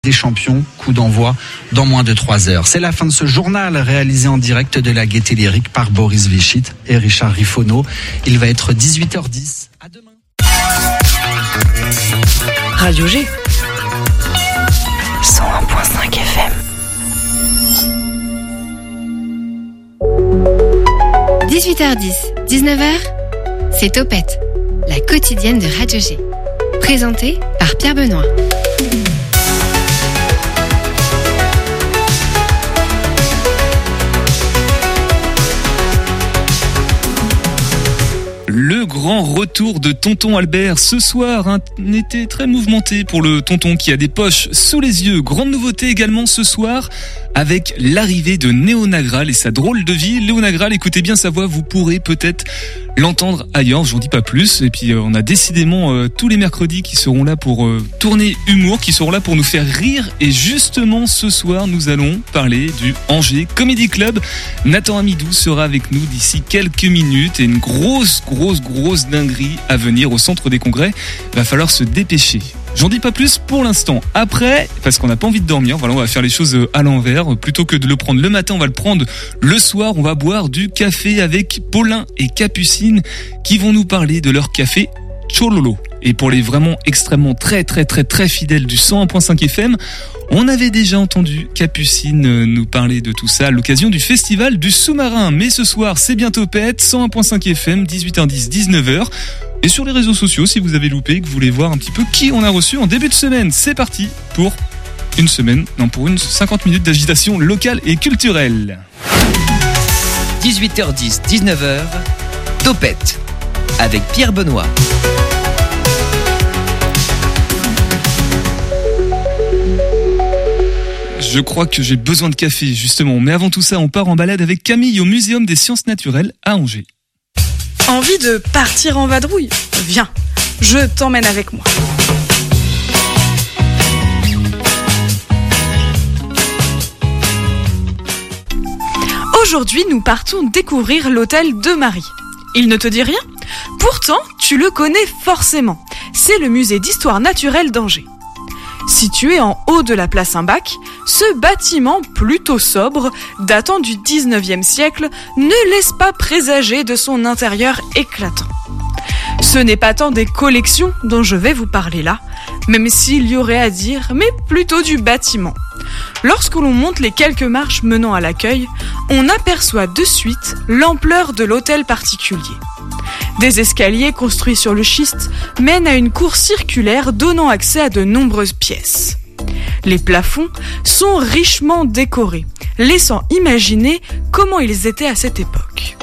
des champions, coup d'envoi dans moins de 3 heures. C'est la fin de ce journal réalisé en direct de la Gaîté Lyrique par Boris Vichit et Richard Riffono. Il va être 18h10. À demain. Radio G 101.5 FM. 18h10, 19h, c'est Topette, la quotidienne de Radio G. Présentée par Pierre Benoît. Le grand retour de Tonton Albert ce soir, un été très mouvementé pour le tonton qui a des poches sous les yeux. Grande nouveauté également ce soir avec l'arrivée de Néo Nagral et sa drôle de vie. Néo Nagral, écoutez bien sa voix, vous pourrez peut-être l'entendre ailleurs, j'en dis pas plus. Et puis on a décidément tous les mercredis qui seront là pour tourner humour, qui seront là pour nous faire rire. Et justement ce soir, nous allons parler du Angers Comedy Club. Nathan Amidou sera avec nous d'ici quelques minutes et une grosse dinguerie à venir au centre des congrès. Va falloir se dépêcher. J'en dis pas plus pour l'instant. Après, parce qu'on n'a pas envie de dormir, voilà, on va faire les choses à l'envers. Plutôt que de le prendre le matin, on va le prendre le soir. On va boire du café avec Paulin et Capucine qui vont nous parler de leur café Chololo. Et pour les vraiment extrêmement très fidèles du 101.5 FM, on avait déjà entendu Capucine nous parler de tout ça à l'occasion du festival du sous-marin. Mais ce soir, c'est bientôt Topette, 101.5 FM, 18h10, 19h. Et sur les réseaux sociaux, si vous avez loupé et que vous voulez voir un petit peu qui on a reçu en début de semaine, c'est parti pour une 50 minutes d'agitation locale et culturelle. 18h10, 19h, Topette, avec Pierre Benoît. Je crois que j'ai besoin de café, justement. Mais avant tout ça, on part en balade avec Camille au Muséum des Sciences Naturelles à Angers. Envie de partir en vadrouille ? Viens, je t'emmène avec moi. Aujourd'hui, nous partons découvrir l'hôtel de Marie. Il ne te dit rien ? Pourtant, tu le connais forcément. C'est le musée d'histoire naturelle d'Angers. Situé en haut de la place Saint-Bac, ce bâtiment plutôt sobre, datant du 19e siècle, ne laisse pas présager de son intérieur éclatant. Ce n'est pas tant des collections dont je vais vous parler là, même s'il y aurait à dire, mais plutôt du bâtiment. Lorsque l'on monte les quelques marches menant à l'accueil, on aperçoit de suite l'ampleur de l'hôtel particulier. Des escaliers construits sur le schiste mènent à une cour circulaire donnant accès à de nombreuses pièces. Les plafonds sont richement décorés, laissant imaginer comment ils étaient à cette époque.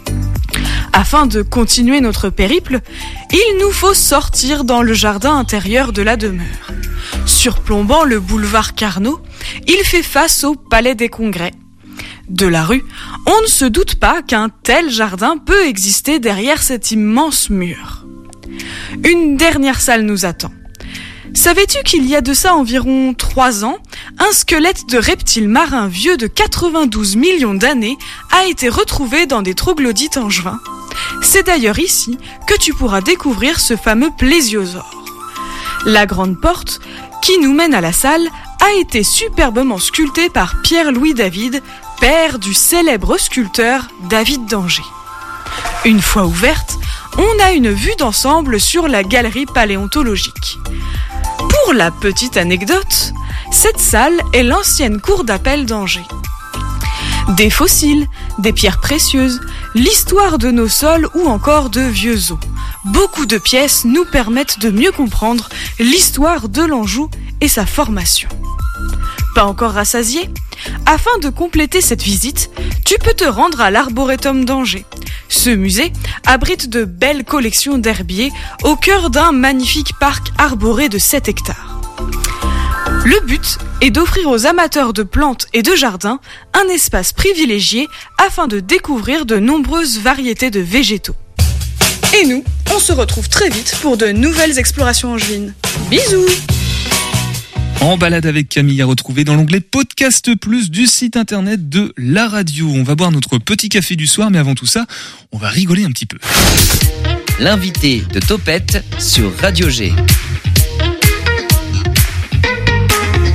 Afin de continuer notre périple, il nous faut sortir dans le jardin intérieur de la demeure. Surplombant le boulevard Carnot, il fait face au Palais des Congrès. De la rue, on ne se doute pas qu'un tel jardin peut exister derrière cet immense mur. Une dernière salle nous attend. Savais-tu qu'il y a de ça environ 3 ans, un squelette de reptile marin vieux de 92 millions d'années a été retrouvé dans des troglodytes angevins. C'est d'ailleurs ici que tu pourras découvrir ce fameux plésiosaure. La grande porte, qui nous mène à la salle, a été superbement sculptée par Pierre-Louis David, père du célèbre sculpteur David d'Angers. Une fois ouverte, on a une vue d'ensemble sur la galerie paléontologique. Pour la petite anecdote, cette salle est l'ancienne cour d'appel d'Angers. Des fossiles, des pierres précieuses, l'histoire de nos sols ou encore de vieux os. Beaucoup de pièces nous permettent de mieux comprendre l'histoire de l'Anjou et sa formation. Pas encore rassasié ? Afin de compléter cette visite, tu peux te rendre à l'Arboretum d'Angers. Ce musée abrite de belles collections d'herbiers au cœur d'un magnifique parc arboré de 7 hectares. Le but est d'offrir aux amateurs de plantes et de jardins un espace privilégié afin de découvrir de nombreuses variétés de végétaux. Et nous, on se retrouve très vite pour de nouvelles explorations angevines. Bisous! En balade avec Camille à retrouver dans l'onglet Podcast Plus du site internet de la radio. On va boire notre petit café du soir, mais avant tout ça, on va rigoler un petit peu. L'invité de Topette sur Radio G.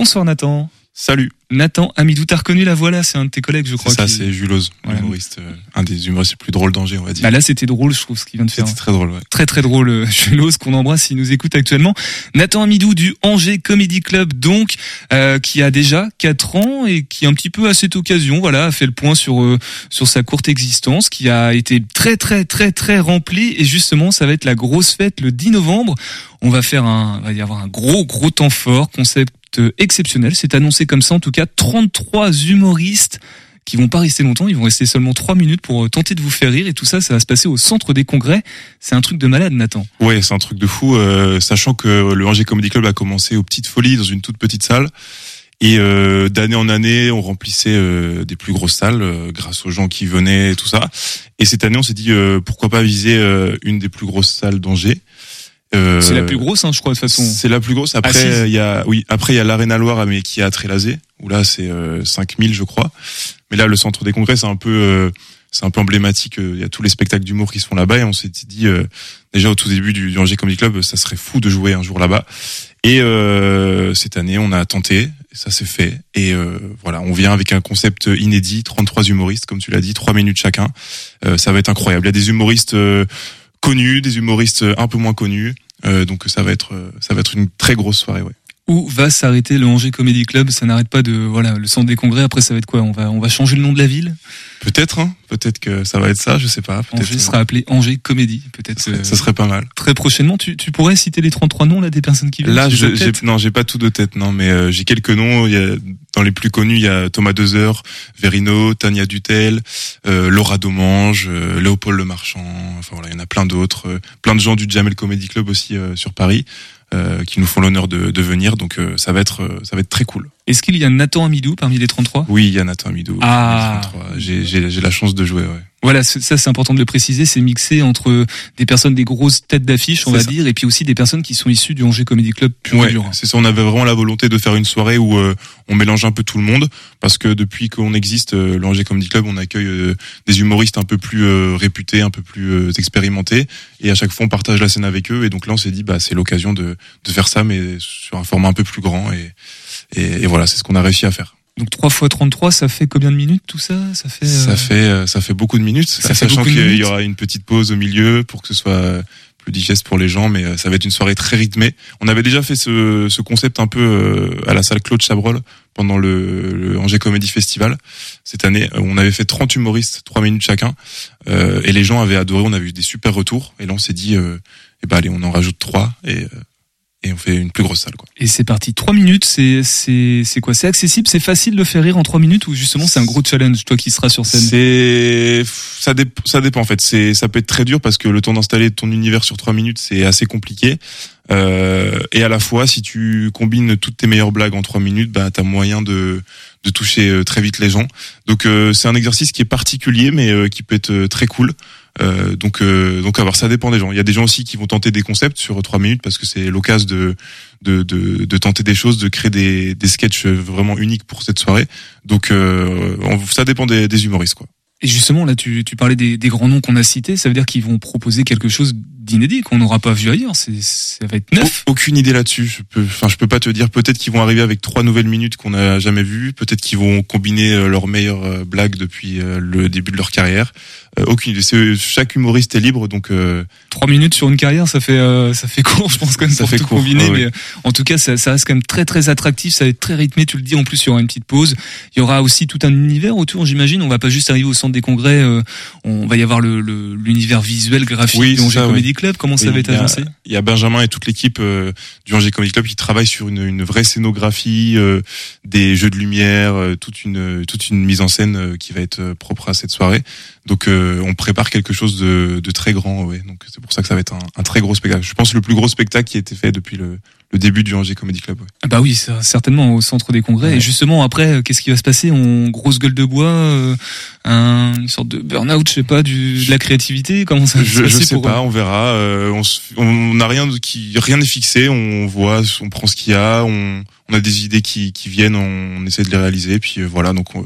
Bonsoir Nathan. Salut. Nathan Amidou, t'as reconnu la voix là, c'est un de tes collègues je crois. C'est ça, c'est Jules Oz, humoriste, un des humoristes les plus drôles d'Angers on va dire. Bah là c'était drôle je trouve ce qu'il vient de faire. C'était très drôle, ouais. Très très drôle, Jules Oz qu'on embrasse s'il nous écoute actuellement. Nathan Amidou du Angers Comedy Club donc, qui a déjà 4 ans et qui un petit peu à cette occasion a fait le point sur sa courte existence, qui a été très très très très remplie et justement ça va être la grosse fête le 10 novembre. On va y avoir un gros temps fort, concept exceptionnel, c'est annoncé comme ça en tout cas, 33 humoristes qui vont pas rester longtemps, ils vont rester seulement 3 minutes pour tenter de vous faire rire et tout ça va se passer au centre des congrès. C'est un truc de malade Nathan. Ouais, c'est un truc de fou, sachant que le Angers Comedy Club a commencé aux Petites Folies dans une toute petite salle et d'année en année on remplissait des plus grosses salles grâce aux gens qui venaient et tout ça, et cette année on s'est dit pourquoi pas viser une des plus grosses salles d'Angers. C'est la plus grosse, je crois, de toute façon. C'est la plus grosse. Après, il y a l'Arena Loire, mais qui est à Trélazé, où là, c'est 5000, je crois. Mais là, le centre des congrès, c'est un peu emblématique. Il y a tous les spectacles d'humour qui se font là-bas, et on s'est dit, déjà au tout début du Angers Comedy Club, ça serait fou de jouer un jour là-bas. Et cette année, on a tenté, et ça s'est fait. Et voilà, on vient avec un concept inédit, 33 humoristes, comme tu l'as dit, 3 minutes chacun. Ça va être incroyable. Il y a des humoristes connus, des humoristes un peu moins connus. Donc ça va être une très grosse soirée, ouais. Où va s'arrêter le Angers Comedy Club? Ça n'arrête pas le centre des congrès. Après, ça va être quoi? On va changer le nom de la ville? Peut-être que ça va être ça, je sais pas. Peut-être. Angers sera appelé Angers Comédie, peut-être. Ça serait pas mal. Très prochainement, tu pourrais citer les 33 noms là des personnes qui viennent? Là, j'ai pas tout de tête, non, mais j'ai quelques noms. Dans les plus connus, il y a Thomas Dezer, Verino, Tania Dutel, Laura Domange, Léopold Lemarchand. Enfin voilà, il y en a plein d'autres, plein de gens du Jamel Comedy Club aussi sur Paris. Qui nous font l'honneur de venir, donc ça va être très cool. Est-ce qu'il y a Nathan Amidou parmi les 33? Oui, il y a Nathan Amidou. Ah, j'ai la chance de jouer, ouais. Voilà, ça c'est important de le préciser, c'est mixé entre des personnes, des grosses têtes d'affiche, on va dire, et puis aussi des personnes qui sont issues du Angers Comedy Club pur et dur. C'est ça, on avait vraiment la volonté de faire une soirée où on mélange un peu tout le monde, parce que depuis qu'on existe, le Angers Comedy Club, on accueille des humoristes un peu plus réputés, un peu plus expérimentés, et à chaque fois on partage la scène avec eux, et donc là on s'est dit c'est l'occasion de faire ça, mais sur un format un peu plus grand, et voilà, c'est ce qu'on a réussi à faire. Donc 3 x 33, ça fait combien de minutes tout ça? Ça fait beaucoup de minutes, sachant qu'il y aura une petite pause au milieu pour que ce soit plus digeste pour les gens, mais ça va être une soirée très rythmée. On avait déjà fait ce concept un peu à la salle Claude Chabrol pendant le Angers Comedy Festival. Cette année, on avait fait 30 humoristes, 3 minutes chacun, et les gens avaient adoré, on avait eu des super retours, et là on s'est dit allez, on en rajoute 3 et on fait une plus grosse salle, quoi. Et c'est parti. 3 minutes, c'est quoi? C'est accessible, c'est facile de faire rire en 3 minutes, ou justement c'est un gros challenge, toi qui seras sur scène? Ça dépend en fait. Ça peut être très dur parce que le temps d'installer ton univers sur 3 minutes, c'est assez compliqué. Et à la fois, si tu combines toutes tes meilleures blagues en 3 minutes, t'as moyen de toucher très vite les gens. Donc c'est un exercice qui est particulier, mais qui peut être très cool. Donc alors ça dépend des gens. Il y a des gens aussi qui vont tenter des concepts sur 3 minutes parce que c'est l'occasion de tenter des choses, de créer des sketchs vraiment uniques pour cette soirée. Donc ça dépend des humoristes, quoi. Et justement, là, tu parlais des grands noms qu'on a cités. Ça veut dire qu'ils vont proposer quelque chose d'inédit qu'on n'aura pas vu ailleurs. Ça va être neuf. Aucune idée là-dessus. Je peux pas te dire. Peut-être qu'ils vont arriver avec 3 nouvelles minutes qu'on n'a jamais vues. Peut-être qu'ils vont combiner leurs meilleures blagues depuis le début de leur carrière. Aucune idée. Chaque humoriste est libre, donc 3 minutes sur une carrière, ça fait court, je pense, quand même, pour tout combiner. Mais en tout cas, ça reste quand même très très attractif. Ça va être très rythmé. Tu le dis. En plus, il y aura une petite pause. Il y aura aussi tout un univers autour, j'imagine. On va pas juste arriver au centre des congrès. On va y avoir l'univers visuel, graphique du Angers Comedy Club. Comment ça va être agencé? Il y a Benjamin et toute l'équipe du Angers Comedy Club qui travaillent sur une vraie scénographie, des jeux de lumière, toute une mise en scène qui va être propre à cette soirée. Donc on prépare quelque chose de très grand, ouais. Donc c'est pour ça que ça va être un très gros spectacle. Je pense le plus gros spectacle qui a été fait depuis le début du Angers Comedy Club. Ouais. Ah bah oui, certainement au centre des congrès. Ouais. Et justement après, qu'est-ce qui va se passer? Grosse gueule de bois, une sorte de burn-out, je sais pas, de la créativité. Comment ça va se passer? Je sais pas, on verra. On n'a rien n'est fixé. On voit, on prend ce qu'il y a. On a des idées qui viennent, on essaie de les réaliser. Puis voilà, donc.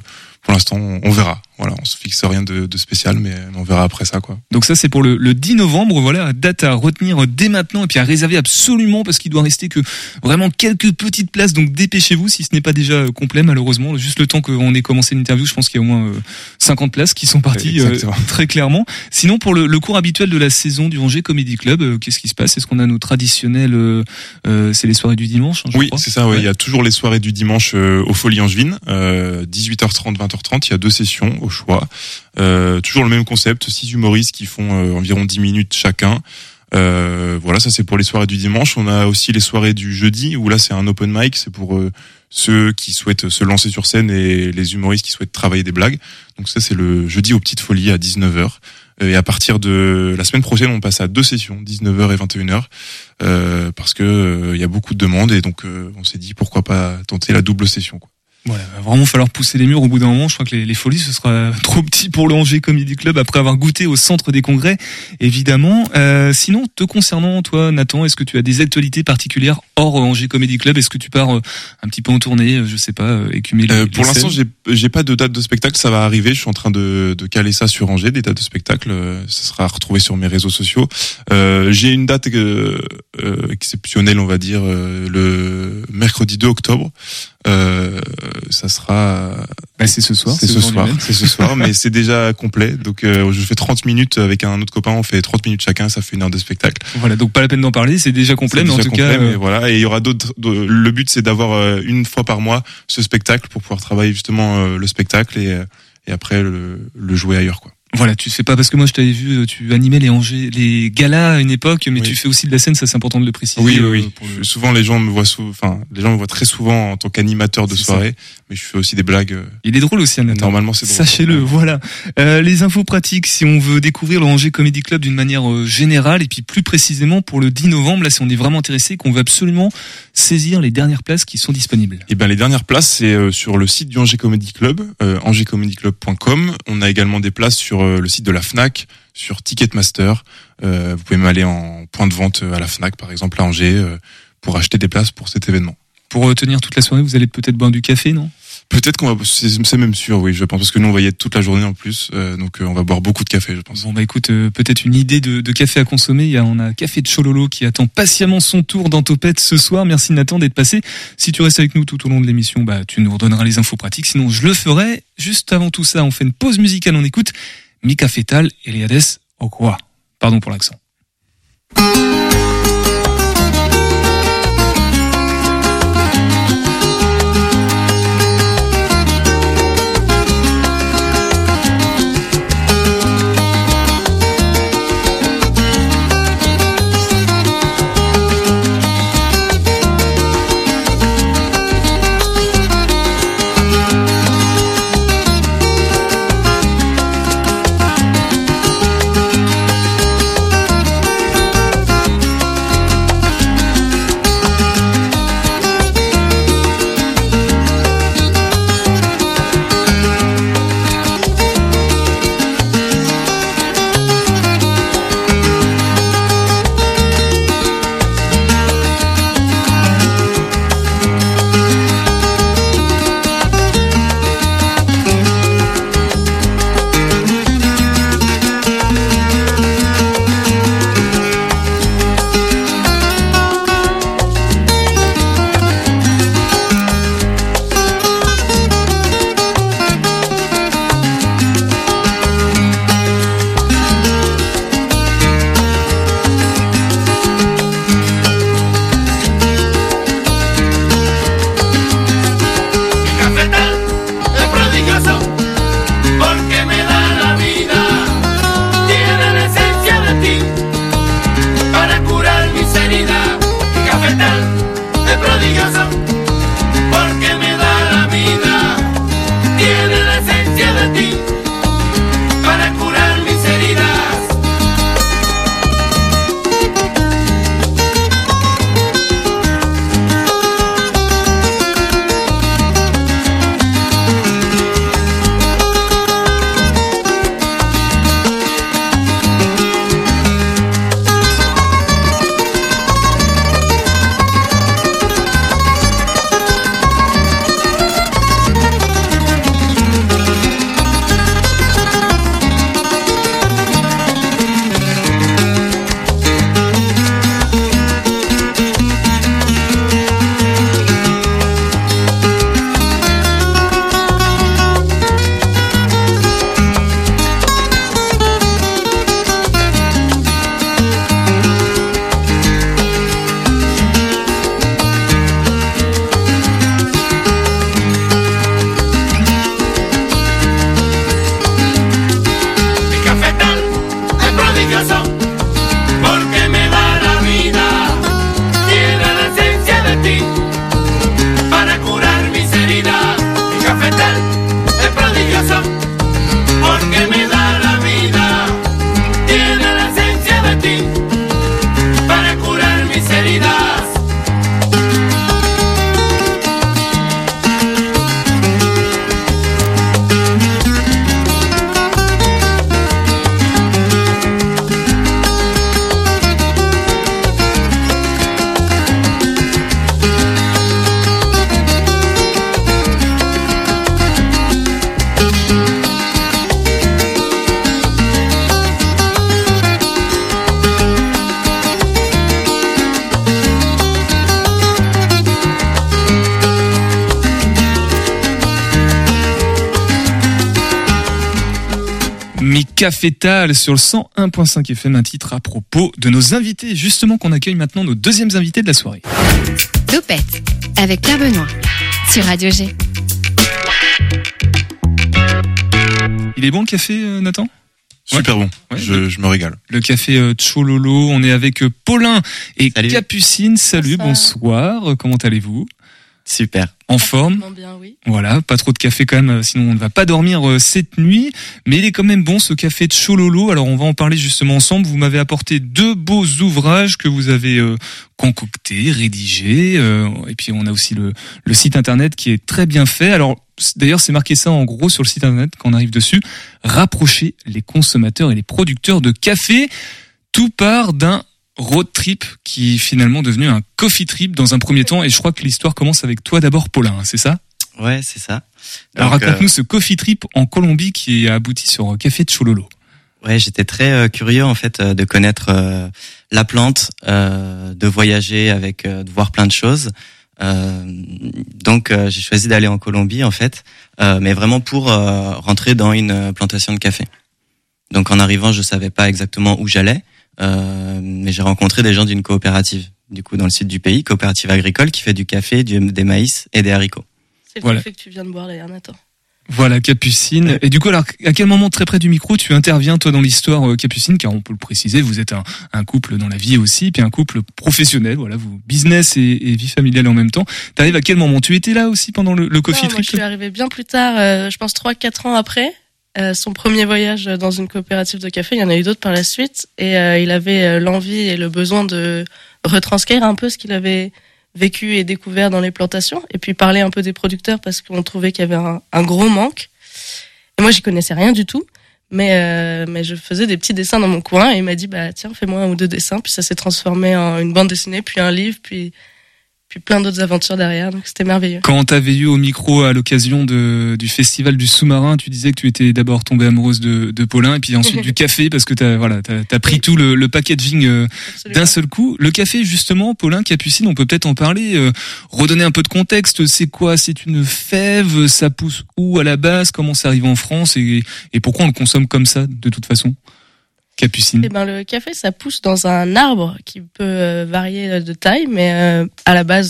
pour l'instant, on verra. Voilà, on se fixe rien de spécial, mais on verra après ça, quoi. Donc ça, c'est pour le 10 novembre. Voilà, date à retenir dès maintenant et puis à réserver absolument parce qu'il doit rester que vraiment quelques petites places. Donc dépêchez-vous si ce n'est pas déjà complet, malheureusement. Juste le temps qu'on ait commencé l'interview, je pense qu'il y a au moins 50 places qui sont parties très clairement. Sinon, pour le cours habituel de la saison du Angers Comedy Club, qu'est-ce qui se passe? Est-ce qu'on a nos traditionnels, c'est les soirées du dimanche, hein, je crois. C'est ça, ouais. Il y a toujours les soirées du dimanche aux Folies Angevines, 18h30, 20h30. Il y a 2 sessions au choix. Toujours le même concept, 6 humoristes qui font environ 10 minutes chacun. Voilà, ça c'est pour les soirées du dimanche. On a aussi les soirées du jeudi où là c'est un open mic, c'est pour ceux qui souhaitent se lancer sur scène et les humoristes qui souhaitent travailler des blagues. Donc ça c'est le jeudi aux Petites Folies à 19h. Et à partir de la semaine prochaine, on passe à 2 sessions, 19h et 21h, parce que il y a beaucoup de demandes et donc on s'est dit pourquoi pas tenter la double session, quoi. Voilà, va vraiment falloir pousser les murs au bout d'un moment. Je crois que les Folies, ce sera trop petit pour le Angers Comedy Club après avoir goûté au centre des congrès, évidemment. Sinon, te concernant, toi, Nathan, est-ce que tu as des actualités particulières hors Angers Comedy Club? Est-ce que tu pars un petit peu en tournée, je sais pas, écumer les pour l'instant, j'ai pas de date de spectacle. Ça va arriver. Je suis en train de caler ça sur Angers, des dates de spectacle. Ça sera retrouvé sur mes réseaux sociaux. J'ai une date exceptionnelle, on va dire, le mercredi 2 octobre. Ça sera c'est ce soir, c'est ce soir mais c'est déjà complet, donc je fais 30 minutes avec un autre copain, on fait 30 minutes chacun, ça fait 1 heure de spectacle. Voilà, donc pas la peine d'en parler, c'est déjà complet, mais en tout cas mais voilà, et il y aura le but c'est d'avoir une fois par mois ce spectacle pour pouvoir travailler justement le spectacle et après le jouer ailleurs, quoi. Voilà, tu sais pas, parce que moi je t'avais vu, tu animais les galas à une époque, mais tu fais aussi de la scène, ça c'est important de le préciser. Oui. Souvent les gens me voient très souvent en tant qu'animateur de soirée, mais je fais aussi des blagues. Il est drôle aussi, Nathan. Normalement c'est drôle. Sachez-le, voilà. Les infos pratiques, si on veut découvrir le Angers Comedy Club d'une manière générale, et puis plus précisément pour le 10 novembre, là si on est vraiment intéressé, qu'on veut absolument saisir les dernières places qui sont disponibles. Et ben les dernières places c'est sur le site du Angers Comedy Club, angerscomedyclub.com. On a également des places sur le site de la Fnac, sur Ticketmaster. Vous pouvez même aller en point de vente à la Fnac, par exemple à Angers, pour acheter des places pour cet événement. Pour tenir toute la soirée, vous allez peut-être boire du café, non? Peut-être qu'on va, c'est même sûr, oui, je pense, parce que nous on va y être toute la journée en plus, donc on va boire beaucoup de café, je pense. Bon bah écoute, peut-être une idée de café à consommer. On a Café de Chololo qui attend patiemment son tour dans Topette ce soir. Merci Nathan d'être passé. Si tu restes avec nous tout au long de l'émission, bah tu nous redonneras les infos pratiques. Sinon je le ferai. Juste avant tout ça, on fait une pause musicale, on écoute Mika Fetal et Eliades Okwa. Pardon pour l'accent. Mi Cafétal sur le 101.5 FM, un titre à propos de nos invités, justement qu'on accueille maintenant nos deuxièmes invités de la soirée. Topette avec Pierre Benoît sur Radio G. Il est bon le café, Nathan ? Super bon, Ouais. je me régale. Le café Chololo, on est avec Paulin et Salut. Capucine. Salut, bonsoir, comment allez-vous ? Super. En forme ? Bien, oui. Voilà, pas trop de café quand même, sinon on ne va pas dormir cette nuit. Mais il est quand même bon ce café de Chololo. Alors on va en parler justement ensemble. Vous m'avez apporté 2 beaux ouvrages que vous avez concoctés, rédigés. Et puis on a aussi le site internet qui est très bien fait. Alors d'ailleurs c'est marqué ça en gros sur le site internet quand on arrive dessus. Rapprocher les consommateurs et les producteurs de café. Tout part d'un road trip qui est finalement devenu un coffee trip dans un premier temps. Et je crois que l'histoire commence avec toi d'abord, Paulin, c'est ça ? Ouais, c'est ça. Alors Donc, raconte-nous ce coffee trip en Colombie qui a abouti sur Café de Chololo. Ouais, j'étais très curieux en fait de connaître la plante, de voyager avec, de voir plein de choses. Donc j'ai choisi d'aller en Colombie en fait, mais vraiment pour rentrer dans une plantation de café. Donc en arrivant, je savais pas exactement où j'allais, mais j'ai rencontré des gens d'une coopérative, du coup dans le sud du pays, coopérative agricole qui fait du café, des maïs et des haricots. C'est le Voilà. café que tu viens de boire d'ailleurs, Nathan. Voilà, Capucine. Et du coup, alors, à quel moment, très près du micro, tu interviens, toi, dans l'histoire, Capucine, car on peut le préciser, vous êtes un couple dans la vie aussi, puis un couple professionnel, voilà, vous, business et vie familiale en même temps. T'arrives à quel moment? Tu étais là aussi pendant le coffee Non, moi, trip? je suis arrivée bien plus tard, je pense 3-4 ans après. Son premier voyage dans une coopérative de café, il y en a eu d'autres par la suite, et il avait l'envie et le besoin de retranscrire un peu ce qu'il avait vécu et découvert dans les plantations, et puis parler un peu des producteurs parce qu'on trouvait qu'il y avait un gros manque. Et moi, j'y connaissais rien du tout, mais je faisais des petits dessins dans mon coin, et il m'a dit, bah tiens, fais-moi 1 ou 2 dessins, puis ça s'est transformé en une bande dessinée, puis un livre, puis plein d'autres aventures derrière, donc c'était merveilleux. Quand t'avais eu au micro à l'occasion du festival du sous-marin, tu disais que tu étais d'abord tombée amoureuse de Paulin, et puis ensuite du café, parce que t'as pris tout le packaging Absolument. d'un seul coup. Le café, justement, Paulin, Capucine, on peut peut-être en parler, redonner un peu de contexte. C'est quoi? C'est une fève? Ça pousse où à la base? Comment ça arrive en France? Et pourquoi on le consomme comme ça, de toute façon? Capucine. Eh ben, le café, ça pousse dans un arbre qui peut varier de taille, mais à la base,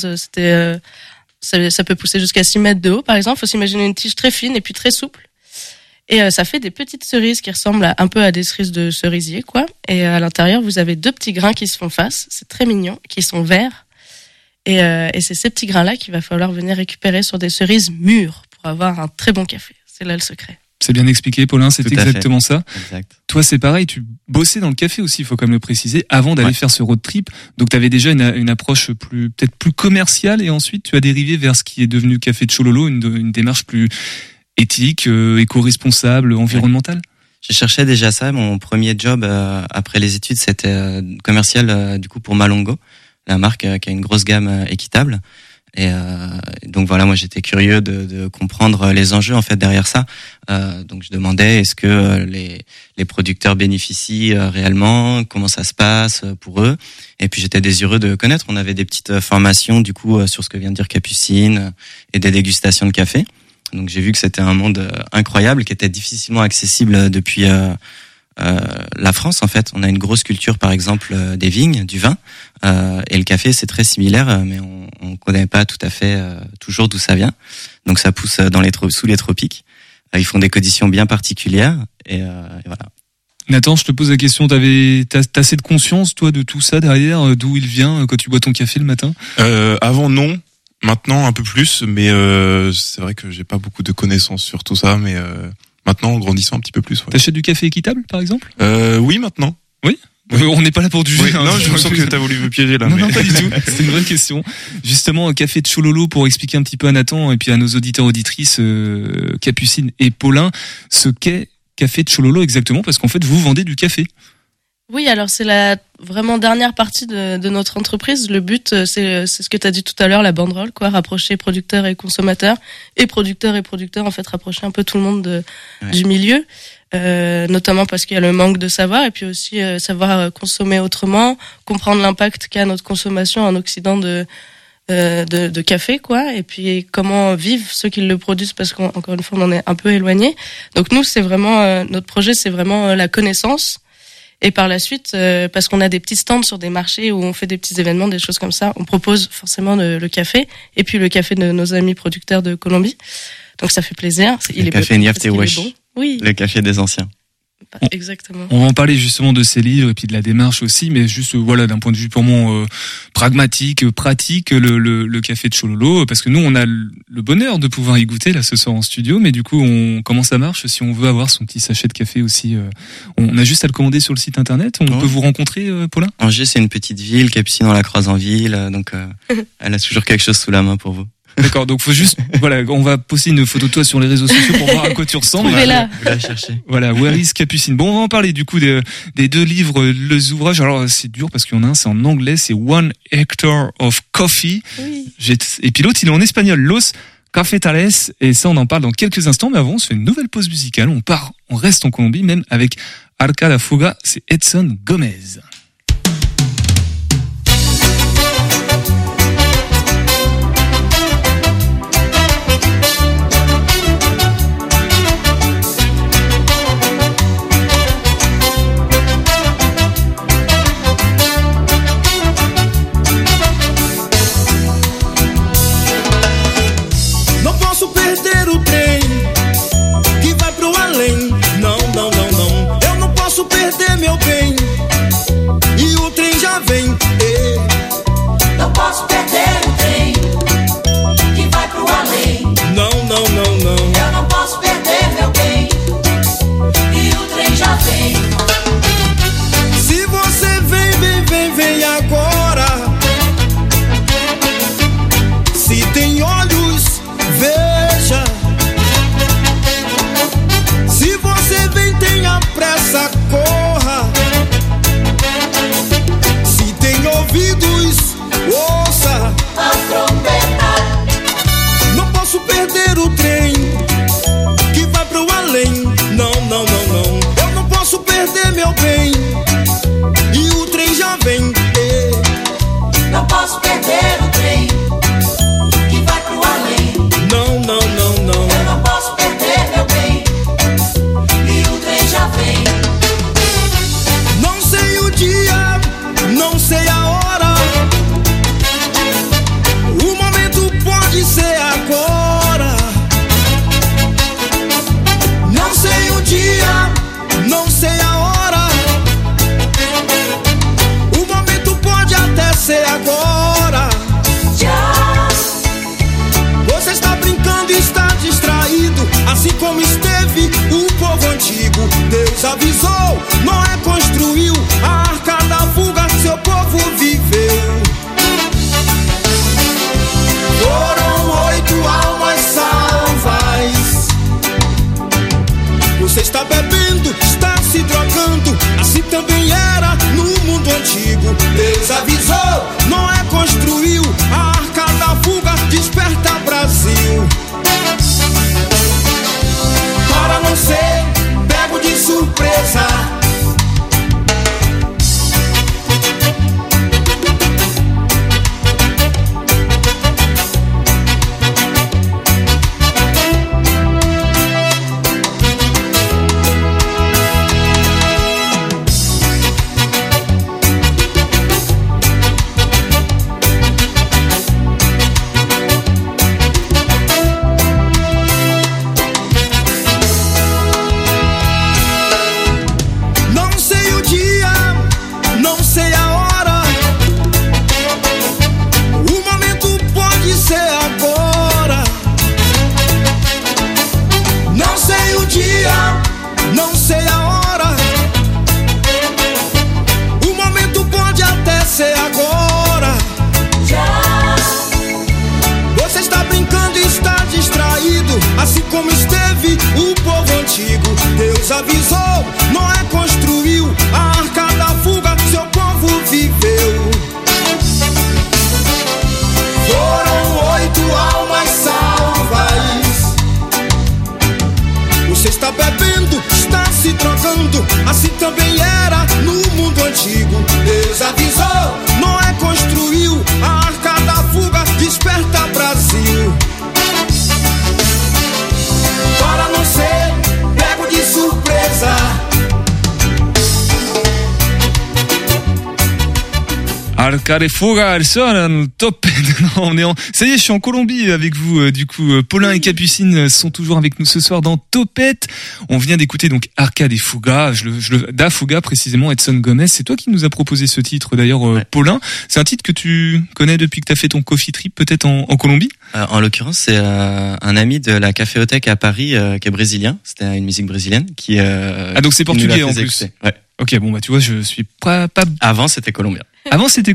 ça peut pousser jusqu'à 6 mètres de haut, par exemple. Faut s'imaginer une tige très fine et puis très souple. Et ça fait des petites cerises qui ressemblent un peu à des cerises de cerisier, quoi. Et à l'intérieur, vous avez 2 petits grains qui se font face. C'est très mignon, qui sont verts. Et c'est ces petits grains-là qu'il va falloir venir récupérer sur des cerises mûres pour avoir un très bon café. C'est là le secret. C'est bien expliqué, Paulin, c'est Tout à fait. exactement ça. Exact. Toi, c'est pareil, tu bossais dans le café aussi, il faut quand même le préciser, avant d'aller Ouais. faire ce road trip. Donc, tu avais déjà une approche peut-être plus commerciale, et ensuite, tu as dérivé vers ce qui est devenu Café de Chololo, une démarche plus éthique, éco-responsable, environnementale. Je cherchais déjà ça. Mon premier job après les études, c'était commercial du coup pour Malongo, la marque qui a une grosse gamme équitable. Et donc voilà, moi j'étais curieux de comprendre les enjeux en fait derrière ça. Donc je demandais est-ce que les producteurs bénéficient réellement, comment ça se passe pour eux. Et puis j'étais désireux de connaître. On avait des petites formations du coup sur ce que vient de dire Capucine et des dégustations de café. Donc j'ai vu que c'était un monde incroyable qui était difficilement accessible depuis la France en fait. On a une grosse culture par exemple des vignes, du vin, et le café c'est très similaire, mais on connaît pas tout à fait toujours d'où ça vient. Donc ça pousse sous les tropiques. Ils font des conditions bien particulières et voilà. Nathan, je te pose la question, t'as assez de conscience, toi, de tout ça derrière, d'où il vient quand tu bois ton café le matin? Avant non, maintenant un peu plus, mais c'est vrai que j'ai pas beaucoup de connaissances sur tout ça, mais maintenant en grandissant un petit peu plus. Ouais. T'achètes du café équitable, par exemple? Oui, maintenant. Oui. On n'est pas là pour juger. Oui, hein, non, je sens que t'as voulu me piéger là. Non, mais... non, pas du tout. C'est une vraie question. Justement, Café de Chololo, pour expliquer un petit peu à Nathan et puis à nos auditeurs auditrices, Capucine et Paulin, ce qu'est Café de Chololo exactement, parce qu'en fait, vous vendez du café. Oui, alors c'est la vraiment dernière partie de notre entreprise. Le but, c'est ce que tu as dit tout à l'heure, la banderole, quoi, rapprocher producteurs et consommateurs, et producteurs, en fait, rapprocher un peu tout le monde du milieu, notamment parce qu'il y a le manque de savoir, et puis aussi savoir consommer autrement, comprendre l'impact qu'a notre consommation en Occident de de café, quoi, et puis comment vivent ceux qui le produisent, parce qu'encore une fois, on en est un peu éloigné. Donc nous, c'est vraiment notre projet, c'est vraiment la connaissance. Et par la suite, parce qu'on a des petits stands sur des marchés où on fait des petits événements, des choses comme ça, on propose forcément le café, et puis le café de nos amis producteurs de Colombie. Donc ça fait plaisir. Le café Niafte Wesh. Bon. Oui. Le café des anciens. Exactement. On va en parler justement de ces livres et puis de la démarche aussi, mais juste voilà, d'un point de vue purement pragmatique, pratique, le café de Chololo, parce que nous on a le bonheur de pouvoir y goûter là ce soir en studio, mais du coup comment ça marche si on veut avoir son petit sachet de café aussi, on a juste à le commander sur le site internet. On peut vous rencontrer, Paulin? Angers, c'est une petite ville, Capucine on la croise en ville, donc elle a toujours quelque chose sous la main pour vous. D'accord, donc faut juste, voilà, on va poster une photo de toi sur les réseaux sociaux pour voir à quoi tu ressembles. Trouvez-la. Vous la cherchez. Voilà, Where is Capucine. Bon, on va en parler du coup des deux livres, les ouvrages. Alors c'est dur parce qu'il y en a un, c'est en anglais, c'est One Hectare of Coffee. Oui. Et puis l'autre, il est en espagnol, Los Cafetales. Et ça, on en parle dans quelques instants. Mais avant, on se fait une nouvelle pause musicale. On reste en Colombie, même avec Arca da Fuga. C'est Edson Gomez. Avisou, Noé construiu a arca da fuga, seu povo viveu. Foram 8 almas salvas. Você está bebendo, está se drogando, assim também era no mundo antigo. Deus avisou, Noé construiu a arca da fuga, desperta Brasil. Para não ser pego de surpresa, Deus avisou, Noé construiu a arca da fuga, seu povo viveu. Foram 8 almas salvas. Você está bebendo, está se drogando, assim também era no mundo antigo. Deus avisou, Noé construiu a arca da fuga, Arca de Fuga, elle sonne top. Ça y est, je suis en Colombie avec vous. Du coup, Paulin et Capucine sont toujours avec nous ce soir dans Topette. On vient d'écouter donc Arca de Fuga, Da Fuga précisément, Edson Gomez. C'est toi qui nous as proposé ce titre d'ailleurs, Paulin. C'est un titre que tu connais depuis que tu as fait ton coffee trip peut-être en Colombie? En l'occurrence, c'est un ami de la Caféothèque à Paris qui est brésilien. C'était une musique brésilienne qui. Donc c'est portugais en plus. Ouais. Ok, bon bah tu vois, je suis pas. Avant c'était colombien. Avant c'était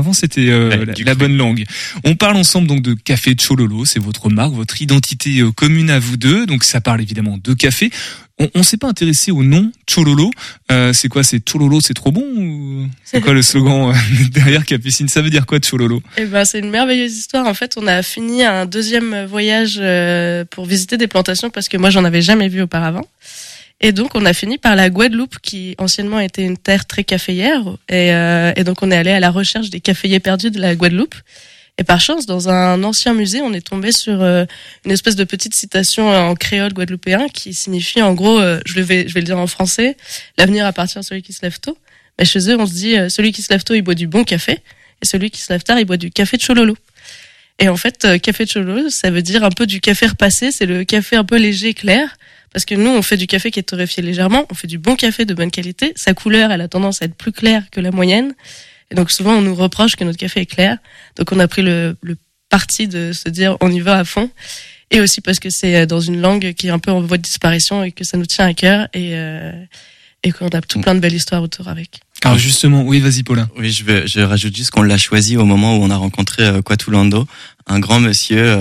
la bonne langue. On parle ensemble donc de Café Chololo, c'est votre marque, votre identité commune à vous deux. Donc ça parle évidemment de café. On s'est pas intéressé au nom Chololo. C'est quoi? C'est Chololo, c'est trop bon ou c'est quoi le slogan derrière Capucine? Ça veut dire quoi Chololo? Eh ben c'est une merveilleuse histoire. En fait, on a fini un deuxième voyage pour visiter des plantations parce que moi j'en avais jamais vu auparavant. Et donc, on a fini par la Guadeloupe, qui anciennement était une terre très caféière. Et donc, on est allé à la recherche des caféiers perdus de la Guadeloupe. Et par chance, dans un ancien musée, on est tombé sur une espèce de petite citation en créole guadeloupéen qui signifie, en gros, je vais le dire en français, l'avenir appartient à celui qui se lève tôt. Mais chez eux, on se dit, celui qui se lève tôt, il boit du bon café. Et celui qui se lève tard, il boit du café de Chololo. Et en fait, café de Chololo, ça veut dire un peu du café repassé. C'est le café un peu léger, clair. Parce que nous, on fait du café qui est torréfié légèrement, on fait du bon café de bonne qualité. Sa couleur, elle a tendance à être plus claire que la moyenne. Et donc souvent, on nous reproche que notre café est clair. Donc on a pris le parti de se dire, on y va à fond. Et aussi parce que c'est dans une langue qui est un peu en voie de disparition et que ça nous tient à cœur et qu'on a tout plein de belles histoires autour avec. Alors justement, oui, vas-y Paulin. Oui, je rajoute juste qu'on l'a choisi au moment où on a rencontré Quatulando, un grand monsieur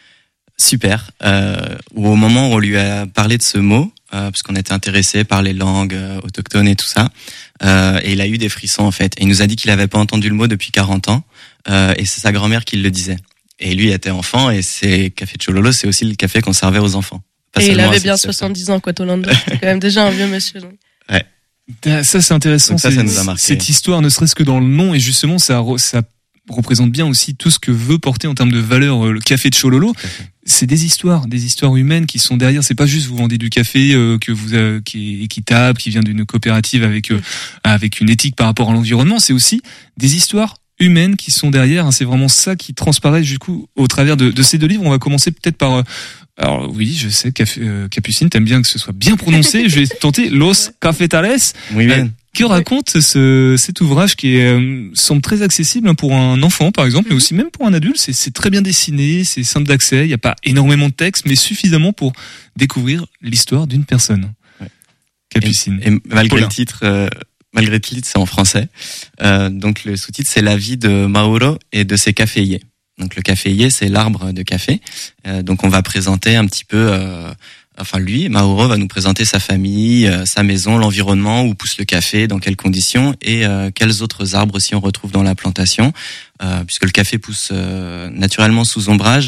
super, où au moment où on lui a parlé de ce mot, parce qu'on était intéressé par les langues autochtones et tout ça, et il a eu des frissons en fait. Et il nous a dit qu'il avait pas entendu le mot depuis 40 ans, et c'est sa grand-mère qui le disait. Et lui était enfant, et c'est Café Chololo, c'est aussi le café qu'on servait aux enfants. Et il avait bien 70 ans, Quatulando. C'est quand même déjà un vieux monsieur. Donc. Ouais. Ça c'est intéressant. Ça nous a marqué. Cette histoire, ne serait-ce que dans le nom, et justement ça représente bien aussi tout ce que veut porter en termes de valeur le café de Chololo. C'est des histoires humaines qui sont derrière. C'est pas juste vous vendez du café qui est équitable, qui vient d'une coopérative avec une éthique par rapport à l'environnement. C'est aussi des histoires humaines qui sont derrière. C'est vraiment ça qui transparaît du coup au travers de ces deux livres. On va commencer peut-être par alors oui, je sais Capucine, t'aimes bien que ce soit bien prononcé. Je vais tenter Los Cafetales. Oui, bien. Que raconte cet ouvrage qui semble très accessible pour un enfant par exemple, mais aussi même pour un adulte. C'est très bien dessiné, c'est simple d'accès, il n'y a pas énormément de texte, mais suffisamment pour découvrir l'histoire d'une personne. Ouais. Capucine. Et malgré le titre, c'est en français. Donc le sous-titre, c'est la vie de Mauro et de ses caféiers. Donc le caféier, c'est l'arbre de café. Donc on va présenter un petit peu... lui, Mauro va nous présenter sa famille, sa maison, l'environnement, où pousse le café, dans quelles conditions et quels autres arbres aussi on retrouve dans la plantation, puisque le café pousse naturellement sous ombrage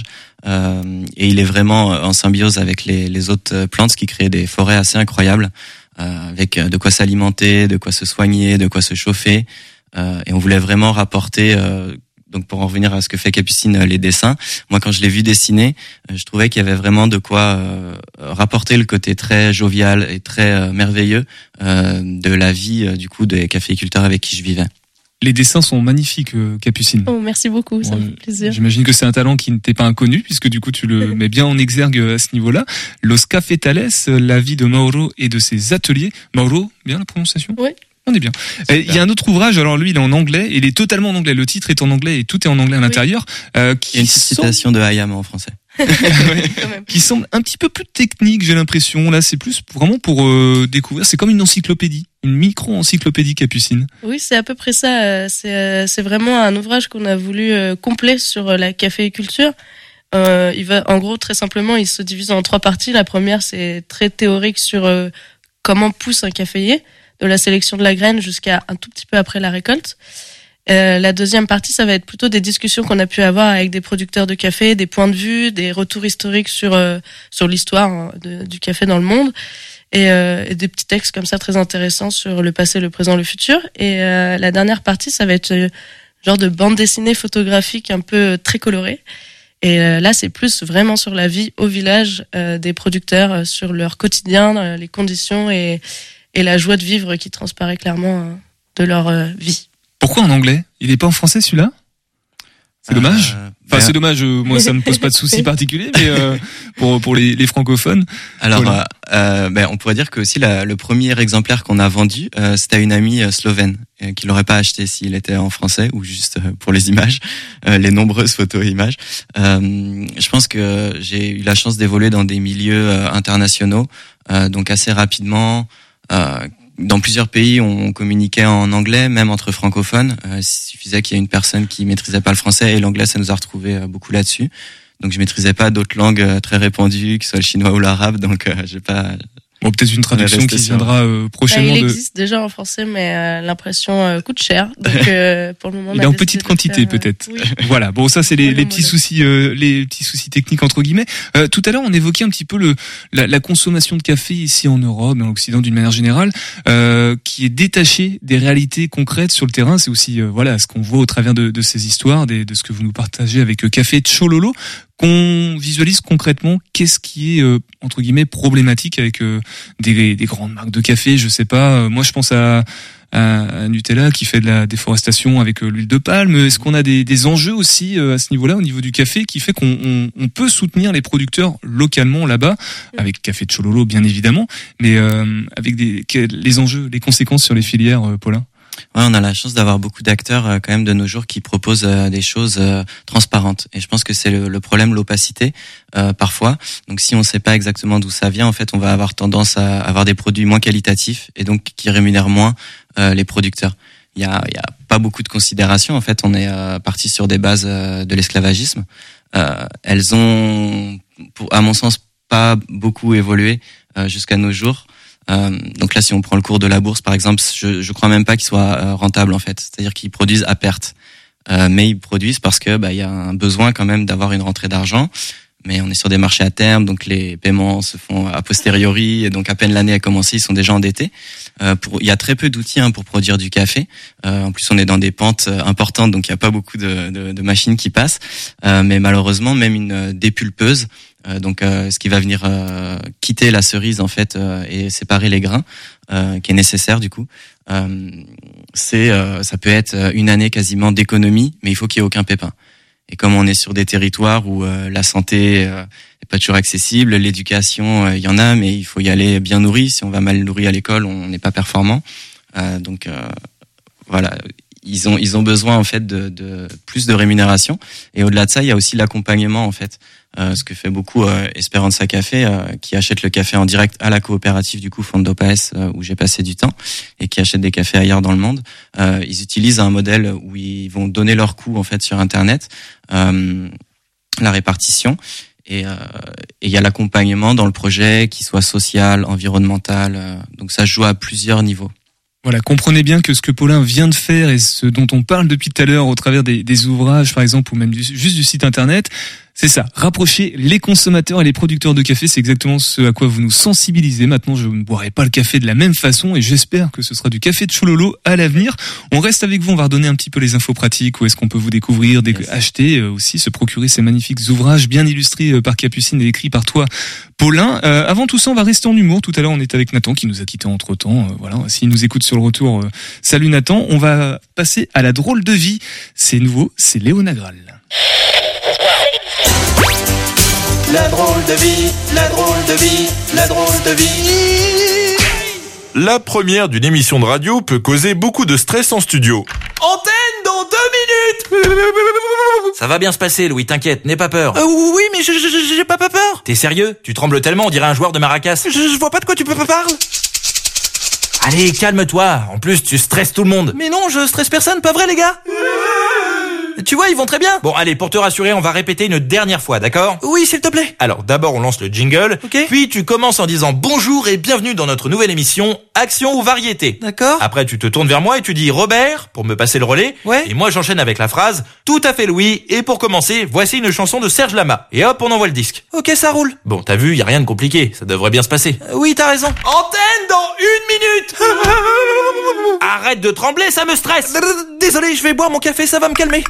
et il est vraiment en symbiose avec les autres plantes, ce qui crée des forêts assez incroyables, avec de quoi s'alimenter, de quoi se soigner, de quoi se chauffer. Et on voulait vraiment rapporter... Donc pour en revenir à ce que fait Capucine, les dessins, moi quand je l'ai vu dessiner, je trouvais qu'il y avait vraiment de quoi rapporter le côté très jovial et très merveilleux de la vie du coup des caféiculteurs avec qui je vivais. Les dessins sont magnifiques, Capucine. Oh, merci beaucoup, ça me fait plaisir. J'imagine que c'est un talent qui ne t'est pas inconnu, puisque du coup tu le mets bien en exergue à ce niveau-là. Los Cafetales, la vie de Mauro et de ses ateliers. Mauro, bien la prononciation? Oui. On est bien. Il y a un autre ouvrage, alors lui il est en anglais, il est totalement en anglais, le titre est en anglais et tout est en anglais à l'intérieur. Il y a une citation de Hayam en français. Qui semble un petit peu plus technique, j'ai l'impression. Là c'est plus vraiment pour découvrir, c'est comme une encyclopédie, une micro-encyclopédie Capucine. Oui, c'est à peu près ça. C'est vraiment un ouvrage qu'on a voulu complet sur la caféiculture. En gros, très simplement, il se divise en 3 parties. La première, c'est très théorique sur comment pousse un caféier, de la sélection de la graine jusqu'à un tout petit peu après la récolte. La deuxième partie, ça va être plutôt des discussions qu'on a pu avoir avec des producteurs de café, des points de vue, des retours historiques sur l'histoire du café dans le monde, et des petits textes comme ça très intéressants sur le passé, le présent, le futur. Et la dernière partie, ça va être genre de bande dessinée photographique un peu très colorée. Et là, c'est plus vraiment sur la vie au village des producteurs, sur leur quotidien, les conditions et la joie de vivre qui transparaît clairement de leur vie. Pourquoi en anglais? Il est pas en français celui-là? C'est dommage. Enfin, c'est dommage. Moi, ça me pose pas de soucis particuliers, mais pour les francophones. Alors, on pourrait dire que aussi le premier exemplaire qu'on a vendu, c'était à une amie slovène qui l'aurait pas acheté s'il était en français ou juste pour les images, les nombreuses photos et images. Je pense que j'ai eu la chance d'évoluer dans des milieux internationaux, donc assez rapidement. Dans plusieurs pays, on communiquait en anglais, même entre francophones. Il suffisait qu'il y ait une personne qui maîtrisait pas le français et l'anglais, ça nous a retrouvés beaucoup là-dessus. Donc je maîtrisais pas d'autres langues très répandues, que ce soit le chinois ou l'arabe, donc j'ai pas. Bon, peut-être une traduction qui viendra prochainement. Il existe déjà en français, mais l'impression coûte cher. Donc pour le moment, il est en petite quantité peut-être. Oui. Voilà. Bon, ça c'est les petits soucis, les petits soucis techniques entre guillemets. Tout à l'heure, on évoquait un petit peu la consommation de café ici en Europe, dans l'Occident d'une manière générale, qui est détachée des réalités concrètes sur le terrain. C'est aussi ce qu'on voit au travers de ces histoires, de ce que vous nous partagez avec Café Chololo. Qu'on visualise concrètement qu'est-ce qui est entre guillemets problématique avec des grandes marques de café, je sais pas, moi je pense à Nutella qui fait de la déforestation avec l'huile de palme. Est-ce qu'on a des enjeux aussi à ce niveau-là, au niveau du café, qui fait qu'on peut soutenir les producteurs localement là-bas, avec Café Chololo bien évidemment, mais avec les enjeux, les conséquences sur les filières, Paulin? Ouais, on a la chance d'avoir beaucoup d'acteurs quand même de nos jours qui proposent des choses transparentes. Et je pense que c'est le problème, l'opacité parfois. Donc si on ne sait pas exactement d'où ça vient, en fait, on va avoir tendance à avoir des produits moins qualitatifs et donc qui rémunèrent moins les producteurs. Il y a pas beaucoup de considération. En fait, on est parti sur des bases de l'esclavagisme. Elles ont, à mon sens, pas beaucoup évolué jusqu'à nos jours. Donc là, si on prend le cours de la bourse, par exemple, je crois même pas qu'il soit rentable en fait. C'est-à-dire qu'ils produisent à perte, mais ils produisent parce que il y a un besoin quand même d'avoir une rentrée d'argent. Mais on est sur des marchés à terme, donc les paiements se font a posteriori, et donc à peine l'année a commencé, ils sont déjà endettés. Il y a très peu d'outils pour produire du café. En plus, on est dans des pentes importantes, donc il n'y a pas beaucoup de machines qui passent. Mais malheureusement, même une dépulpeuse, ce qui va venir quitter la cerise en fait et séparer les grains, qui est nécessaire du coup. Ça peut être une année quasiment d'économie, mais il faut qu'il y ait aucun pépin. Et comme on est sur des territoires où la santé n'est pas toujours accessible, l'éducation, il y en a, mais il faut y aller bien nourri. Si on va mal nourri à l'école, on n'est pas performant. Voilà, ils ont besoin en fait de plus de rémunération. Et au-delà de ça, il y a aussi l'accompagnement en fait. Ce que fait beaucoup Esperanza Café, qui achète le café en direct à la coopérative du coup Fondo Paes, où j'ai passé du temps, et qui achète des cafés ailleurs dans le monde. Ils utilisent un modèle où ils vont donner leur coût en fait sur Internet, la répartition, et il y a l'accompagnement dans le projet, qui soit social, environnemental. Donc ça joue à plusieurs niveaux. Voilà, comprenez bien que ce que Paulin vient de faire et ce dont on parle depuis tout à l'heure au travers des ouvrages par exemple, ou même juste du site internet, c'est ça, rapprocher les consommateurs et les producteurs de café, c'est exactement ce à quoi vous nous sensibilisez. Maintenant, je ne boirai pas le café de la même façon et j'espère que ce sera du café de Chololo à l'avenir. On reste avec vous, on va redonner un petit peu les infos pratiques, où est-ce qu'on peut vous découvrir, acheter aussi, se procurer ces magnifiques ouvrages bien illustrés par Capucine et écrits par toi, Paulin. Avant tout ça, on va rester en humour. Tout à l'heure, on était avec Nathan qui nous a quittés entre-temps. Voilà, s'il nous écoute sur le retour, salut Nathan. On va passer à la drôle de vie. C'est nouveau, c'est Léo Nagral. La drôle de vie, la drôle de vie, la drôle de vie. La première d'une émission de radio peut causer beaucoup de stress en studio. Antenne dans 2 minutes. Ça va bien se passer, Louis, t'inquiète, n'aie pas peur. Oui, mais j'ai pas peur. T'es sérieux? Tu trembles tellement, on dirait un joueur de maracas. Je vois pas de quoi tu parles. Allez, calme-toi. En plus, tu stresses tout le monde. Mais non, je stresse personne, pas vrai les gars? Tu vois, ils vont très bien. Bon, allez, pour te rassurer, on va répéter une dernière fois, d'accord? Oui, s'il te plaît. Alors, d'abord, on lance le jingle. Ok. Puis, tu commences en disant bonjour et bienvenue dans notre nouvelle émission Action ou Variété. D'accord. Après, tu te tournes vers moi et tu dis Robert, pour me passer le relais. Ouais. Et moi, j'enchaîne avec la phrase tout à fait Louis. Et pour commencer, voici une chanson de Serge Lama. Et hop, on envoie le disque. Ok, ça roule. Bon, t'as vu, y a rien de compliqué. Ça devrait bien se passer. Oui, t'as raison. Antenne dans 1 minute. Arrête de trembler, ça me stresse. Désolé, je vais boire mon café, ça va me calmer.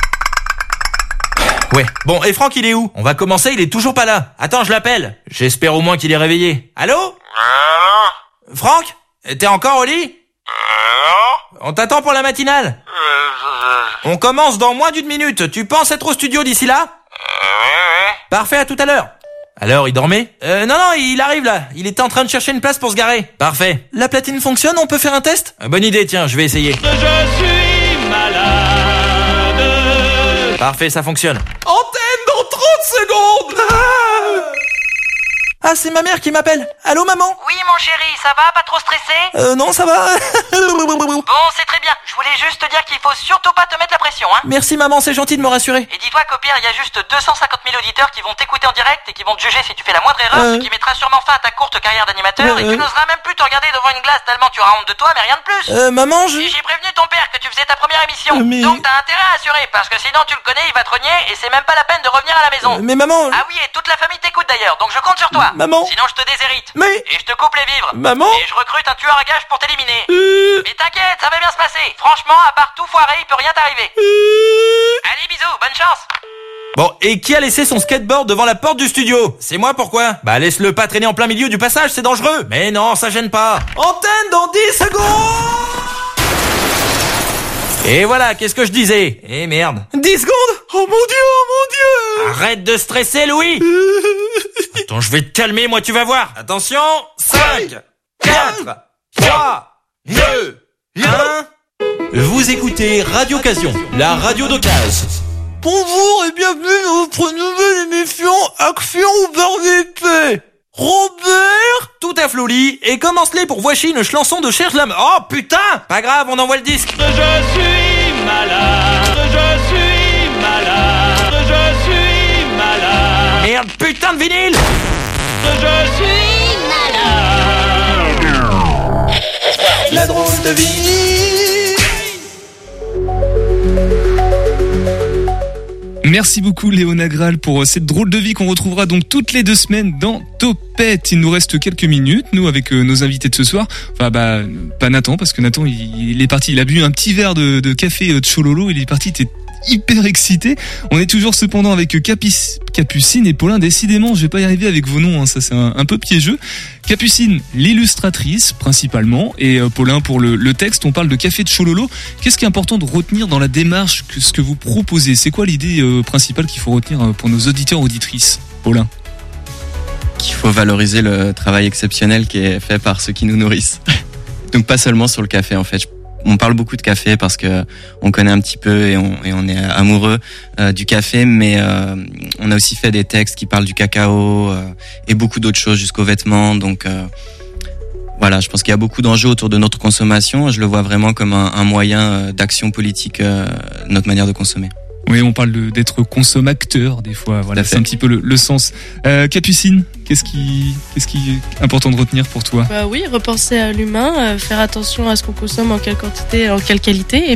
Ouais. Bon, et Franck, il est où? On va commencer, il est toujours pas là. Attends, je l'appelle. J'espère au moins qu'il est réveillé. Allô? Allô? Franck? T'es encore au lit? On t'attend pour la matinale. On commence dans moins d'1 minute. Tu penses être au studio d'ici là? Parfait, à tout à l'heure. Alors, il dormait? Non, il arrive là. Il était en train de chercher une place pour se garer. Parfait. La platine fonctionne, on peut faire un test? Bonne idée, tiens, je vais essayer. Je suis malade. Parfait, ça fonctionne. Antenne dans 30 secondes. Ah, c'est ma mère qui m'appelle. Allô, maman? Oui, mon chéri, ça va? Pas trop stressé? Non, ça va. Bon, c'est très bien. Je voulais juste te dire qu'il faut surtout pas te mettre la pression, hein. Merci, maman, c'est gentil de me rassurer. Et dis-toi qu'au pire, il y a juste 250 000 auditeurs qui vont t'écouter en direct et qui vont te juger si tu fais la moindre erreur, ce qui mettra sûrement fin à ta courte carrière d'animateur, et tu n'oseras même plus te regarder devant une glace tellement tu auras honte de toi, mais rien de plus. Maman, je... Et j'ai prévenu ton père que tu faisais ta première émission. Donc t'as intérêt à assurer, parce que sinon tu le connais, il va te renier, et c'est même pas la peine de revenir à la maison. Mais maman... Ah oui, et toute la famille t'écoute d'ailleurs, donc je compte sur toi. Maman... Sinon je te déshérite. Mais... Et je te coupe les vivres. Maman... Et je recrute un tueur à gages pour t'éliminer. Mais t'inquiète, ça va bien se passer. Franchement, à part tout foirer, il peut rien t'arriver. Allez, bisous, bonne chance. Bon, et qui a laissé son skateboard devant la porte du studio? C'est moi, pourquoi? Bah laisse-le pas traîner en plein milieu du passage, c'est dangereux. Mais non, ça gêne pas. Antenne dans 10 secondes. Et voilà, qu'est-ce que je disais? Eh merde. 10 secondes? Oh mon dieu. Arrête de stresser, Louis. Attends, je vais te calmer, moi tu vas voir. Attention, 5, 4, 3, 2, 1. Vous écoutez Radio Occasion, la radio d'occasion. Bonjour et bienvenue dans votre nouvelle émission Action ou Variété. Robert, tout à floli, et commence-les pour voici une chanson de Serge Lama. Oh putain. Pas grave, on envoie le disque. Je suis malade, je suis malade, je suis malade. Merde, putain de vinyle. Je suis malade. La drôle de vie. Merci beaucoup Léona Graal pour cette drôle de vie qu'on retrouvera donc toutes les 2 semaines dans Topette. Il nous reste quelques minutes, nous, avec nos invités de ce soir. Enfin, pas Nathan, parce que Nathan, il est parti, il a bu un petit verre de café de Chololo, il est parti, il était hyper excité. On est toujours cependant avec Capucine et Paulin. Décidément, je vais pas y arriver avec vos noms, hein, ça c'est un peu piégeux. Capucine, l'illustratrice principalement, et Paulin pour le texte. On parle de café de Chololo. Qu'est-ce qui est important de retenir dans la démarche que ce que vous proposez? C'est quoi l'idée principale qu'il faut retenir pour nos auditeurs auditrices? Paulin? Qu'il faut valoriser le travail exceptionnel qui est fait par ceux qui nous nourrissent. Donc pas seulement sur le café en fait. On parle beaucoup de café parce que on connaît un petit peu et on est amoureux du café, mais on a aussi fait des textes qui parlent du cacao et beaucoup d'autres choses jusqu'aux vêtements. Donc voilà, je pense qu'il y a beaucoup d'enjeux autour de notre consommation. Je le vois vraiment comme un moyen d'action politique, notre manière de consommer. Oui, on parle d'être consommateur des fois. Voilà, c'est un petit peu le sens. Capucine, qu'est-ce qui est important de retenir pour toi? Bah oui, repenser à l'humain, faire attention à ce qu'on consomme, en quelle quantité, en quelle qualité, et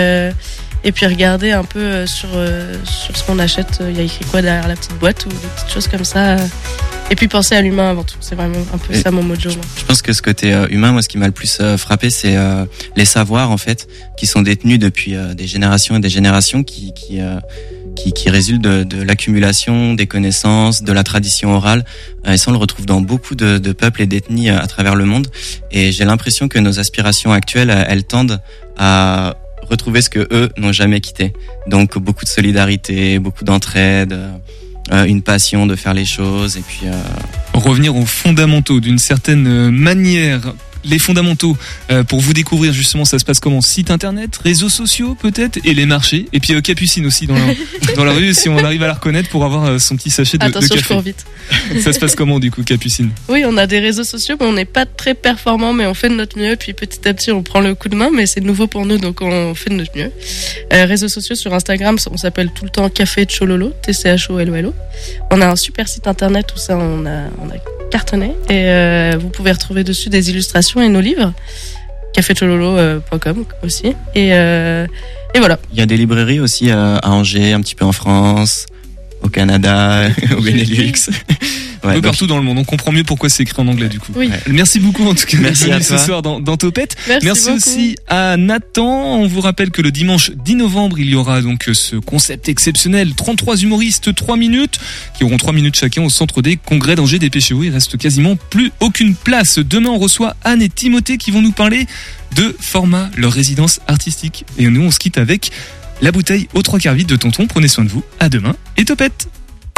puis regarder un peu sur ce qu'on achète. Il y a écrit quoi derrière la petite boîte ou des petites choses comme ça. Et puis penser à l'humain avant tout. C'est vraiment un peu ça mon mojo. Je pense que ce côté humain, moi, ce qui m'a le plus frappé, c'est les savoirs en fait qui sont détenus depuis des générations et des générations qui résultent de l'accumulation des connaissances, de la tradition orale. Et ça, on le retrouve dans beaucoup de peuples et d'ethnies à travers le monde. Et j'ai l'impression que nos aspirations actuelles, elles tendent à retrouver ce que eux n'ont jamais quitté. Donc beaucoup de solidarité, beaucoup d'entraide. Une passion de faire les choses et puis revenir aux fondamentaux d'une certaine manière. Les fondamentaux pour vous découvrir justement, ça se passe comment? Site internet, réseaux sociaux peut-être, et les marchés, et puis Capucine aussi dans la rue si on arrive à la reconnaître pour avoir son petit sachet de café. Attention, je cours vite. Ça se passe comment du coup, Capucine? Oui, on a des réseaux sociaux, mais on n'est pas très performants, mais on fait de notre mieux, puis petit à petit on prend le coup de main, mais c'est nouveau pour nous, donc on fait de notre mieux. Réseaux sociaux sur Instagram, on s'appelle tout le temps Café de Chololo, TCHOLOLO. On a un super site internet où ça on a cartonné, et vous pouvez retrouver dessus des illustrations et nos livres, cafetchololo.com aussi, et voilà. Il y a des librairies aussi à Angers, un petit peu en France, au Canada, au Benelux. peu partout dans le monde. On comprend mieux pourquoi c'est écrit en anglais du coup. Oui. Merci beaucoup en tout cas. Merci à toi. Ce soir dans Topette. Merci aussi à Nathan. On vous rappelle que le dimanche 10 novembre, il y aura donc ce concept exceptionnel. 33 humoristes, 3 minutes, qui auront 3 minutes chacun au centre des congrès d'Angers. Dépêchez-vous, il reste quasiment plus aucune place. Demain, on reçoit Anne et Timothée qui vont nous parler de Format, leur résidence artistique. Et nous, on se quitte avec la bouteille aux 3 quarts vide de Tonton. Prenez soin de vous. À demain et Topette.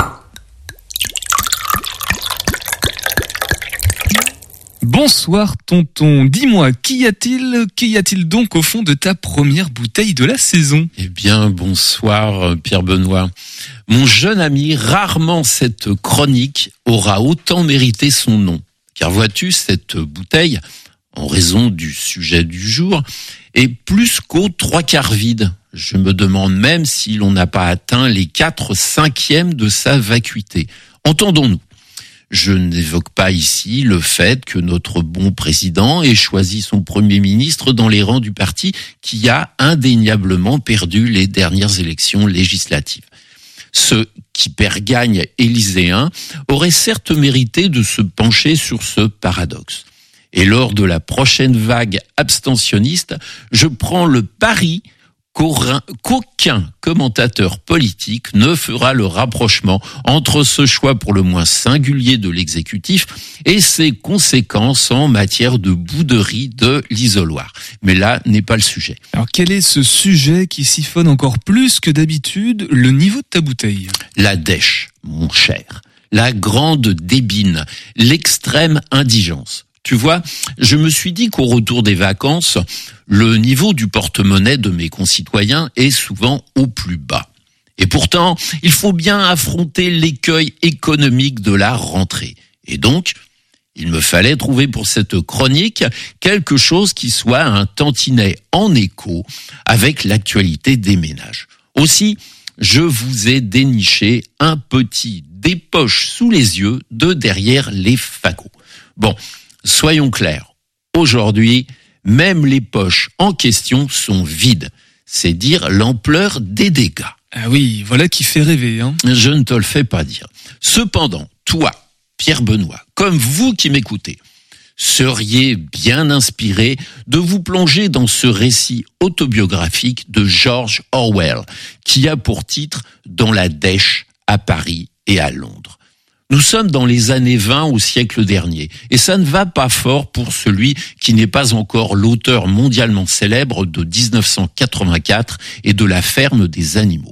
Bonsoir Tonton, dis-moi, qu'y a-t-il donc au fond de ta première bouteille de la saison ? Eh bien, bonsoir Pierre Benoît. Mon jeune ami, rarement cette chronique aura autant mérité son nom. Car vois-tu, cette bouteille, en raison du sujet du jour, est plus qu'aux 3 quarts vide. Je me demande même si l'on n'a pas atteint les 4/5 de sa vacuité. Entendons-nous. Je n'évoque pas ici le fait que notre bon président ait choisi son premier ministre dans les rangs du parti qui a indéniablement perdu les dernières élections législatives. Ce qui perd-gagne élyséen aurait certes mérité de se pencher sur ce paradoxe. Et lors de la prochaine vague abstentionniste, je prends le pari qu'aucun commentateur politique ne fera le rapprochement entre ce choix pour le moins singulier de l'exécutif et ses conséquences en matière de bouderie de l'isoloir. Mais là n'est pas le sujet. Alors quel est ce sujet qui siphonne encore plus que d'habitude le niveau de ta bouteille ? La dèche, mon cher. La grande débine, l'extrême indigence. Tu vois, je me suis dit qu'au retour des vacances, le niveau du porte-monnaie de mes concitoyens est souvent au plus bas. Et pourtant, il faut bien affronter l'écueil économique de la rentrée. Et donc, il me fallait trouver pour cette chronique quelque chose qui soit un tantinet en écho avec l'actualité des ménages. Aussi, je vous ai déniché un petit dépoche sous les yeux de derrière les fagots. Bon, soyons clairs, aujourd'hui, même les poches en question sont vides. C'est dire l'ampleur des dégâts. Ah oui, voilà qui fait rêver, hein. Je ne te le fais pas dire. Cependant, toi, Pierre Benoît, comme vous qui m'écoutez, seriez bien inspiré de vous plonger dans ce récit autobiographique de George Orwell, qui a pour titre « Dans la dèche à Paris et à Londres ». Nous sommes dans les années 20 au siècle dernier, et ça ne va pas fort pour celui qui n'est pas encore l'auteur mondialement célèbre de 1984 et de La ferme des animaux.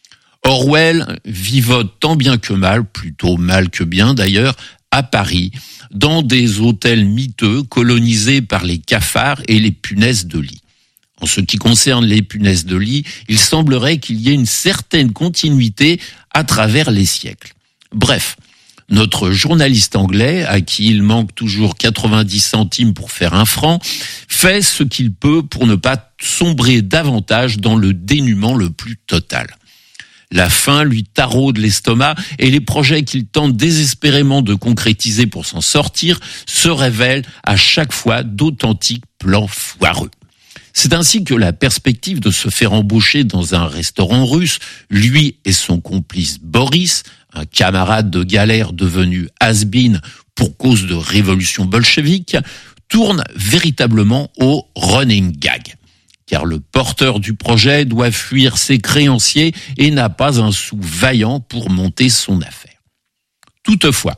Orwell vivote tant bien que mal, plutôt mal que bien d'ailleurs, à Paris, dans des hôtels miteux colonisés par les cafards et les punaises de lit. En ce qui concerne les punaises de lit, il semblerait qu'il y ait une certaine continuité à travers les siècles. Bref, notre journaliste anglais, à qui il manque toujours 90 centimes pour faire un franc, fait ce qu'il peut pour ne pas sombrer davantage dans le dénuement le plus total. La faim lui taraude l'estomac et les projets qu'il tente désespérément de concrétiser pour s'en sortir se révèlent à chaque fois d'authentiques plans foireux. C'est ainsi que la perspective de se faire embaucher dans un restaurant russe, lui et son complice Boris, un camarade de galère devenu has-been pour cause de révolution bolchevique, tourne véritablement au running gag. Car le porteur du projet doit fuir ses créanciers et n'a pas un sou vaillant pour monter son affaire. Toutefois,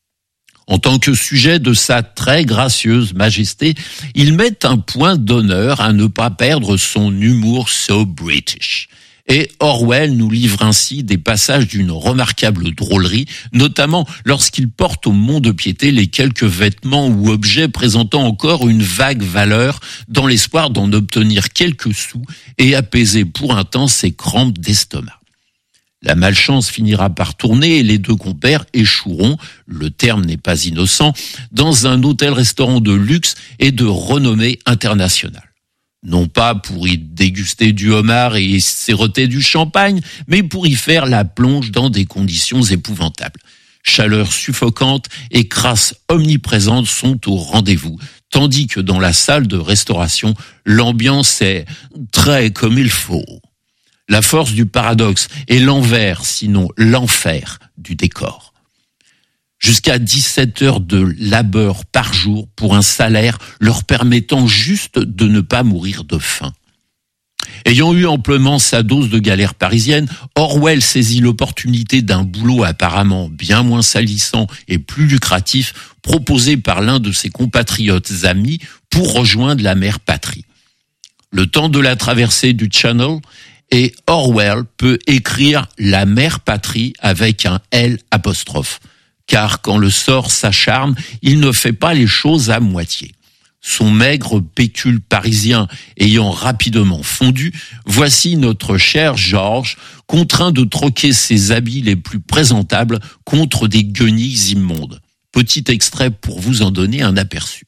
en tant que sujet de sa très gracieuse majesté, il met un point d'honneur à ne pas perdre son humour so British. Et Orwell nous livre ainsi des passages d'une remarquable drôlerie, notamment lorsqu'il porte au mont-de-piété les quelques vêtements ou objets présentant encore une vague valeur dans l'espoir d'en obtenir quelques sous et apaiser pour un temps ses crampes d'estomac. La malchance finira par tourner et les deux compères échoueront, le terme n'est pas innocent, dans un hôtel-restaurant de luxe et de renommée internationale. Non pas pour y déguster du homard et siroter du champagne, mais pour y faire la plonge dans des conditions épouvantables. Chaleur suffocante et crasse omniprésente sont au rendez-vous, tandis que dans la salle de restauration, l'ambiance est très comme il faut. La force du paradoxe est l'envers, sinon l'enfer du décor. Jusqu'à 17 heures de labeur par jour pour un salaire leur permettant juste de ne pas mourir de faim. Ayant eu amplement sa dose de galère parisienne, Orwell saisit l'opportunité d'un boulot apparemment bien moins salissant et plus lucratif proposé par l'un de ses compatriotes amis pour rejoindre la mère patrie. Le temps de la traversée du Channel, et Orwell peut écrire la mère patrie avec un L apostrophe. Car quand le sort s'acharne, il ne fait pas les choses à moitié. Son maigre pécule parisien ayant rapidement fondu, voici notre cher Georges contraint de troquer ses habits les plus présentables contre des guenilles immondes. Petit extrait pour vous en donner un aperçu.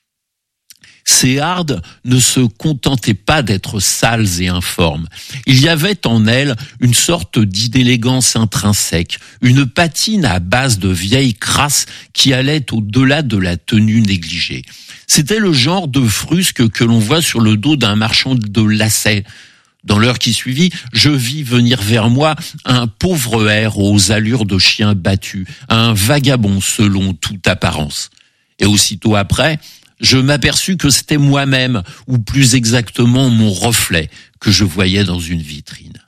Ces hardes ne se contentaient pas d'être sales et informes. Il y avait en elles une sorte d'inélégance intrinsèque, une patine à base de vieille crasse qui allait au-delà de la tenue négligée. C'était le genre de frusque que l'on voit sur le dos d'un marchand de lacets. Dans l'heure qui suivit, je vis venir vers moi un pauvre hère aux allures de chien battu, un vagabond selon toute apparence. Et aussitôt après, je m'aperçus que c'était moi-même, ou plus exactement mon reflet, que je voyais dans une vitrine.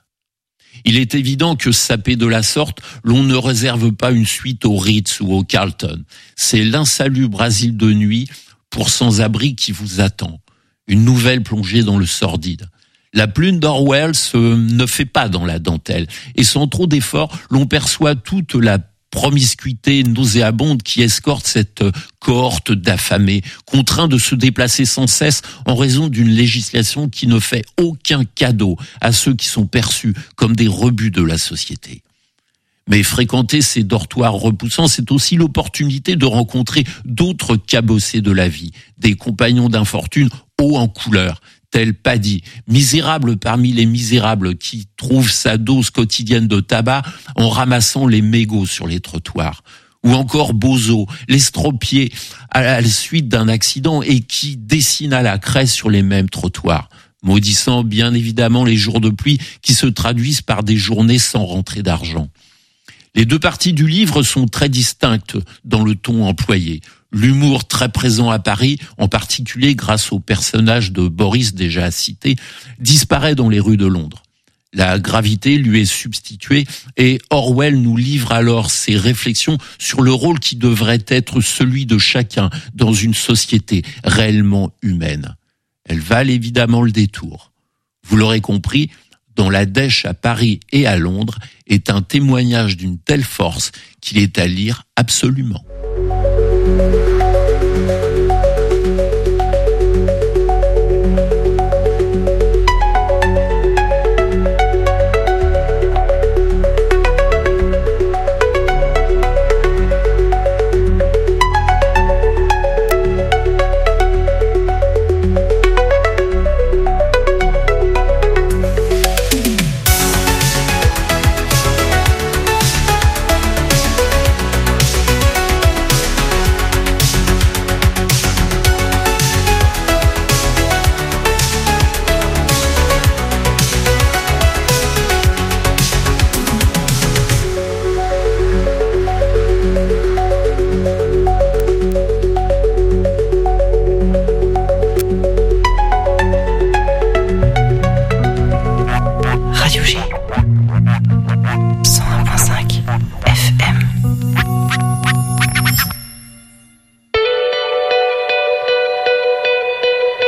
Il est évident que sapé de la sorte, l'on ne réserve pas une suite au Ritz ou au Carlton. C'est l'insalubre asile de nuit pour sans-abri qui vous attend. Une nouvelle plongée dans le sordide. La plume d'Orwell ne fait pas dans la dentelle, et sans trop d'efforts, l'on perçoit toute la promiscuité nauséabonde qui escorte cette cohorte d'affamés, contraints de se déplacer sans cesse en raison d'une législation qui ne fait aucun cadeau à ceux qui sont perçus comme des rebuts de la société. Mais fréquenter ces dortoirs repoussants, c'est aussi l'opportunité de rencontrer d'autres cabossés de la vie, des compagnons d'infortune hauts en couleur, tel Paddy, misérable parmi les misérables qui trouve sa dose quotidienne de tabac en ramassant les mégots sur les trottoirs. Ou encore Bozo, l'estropié à la suite d'un accident et qui dessine à la craie sur les mêmes trottoirs, maudissant bien évidemment les jours de pluie qui se traduisent par des journées sans rentrée d'argent. Les deux parties du livre sont très distinctes dans le ton employé. L'humour très présent à Paris, en particulier grâce au personnage de Boris déjà cité, disparaît dans les rues de Londres. La gravité lui est substituée et Orwell nous livre alors ses réflexions sur le rôle qui devrait être celui de chacun dans une société réellement humaine. Elle valent évidemment le détour. Vous l'aurez compris, dans la dèche à Paris et à Londres est un témoignage d'une telle force qu'il est à lire absolument.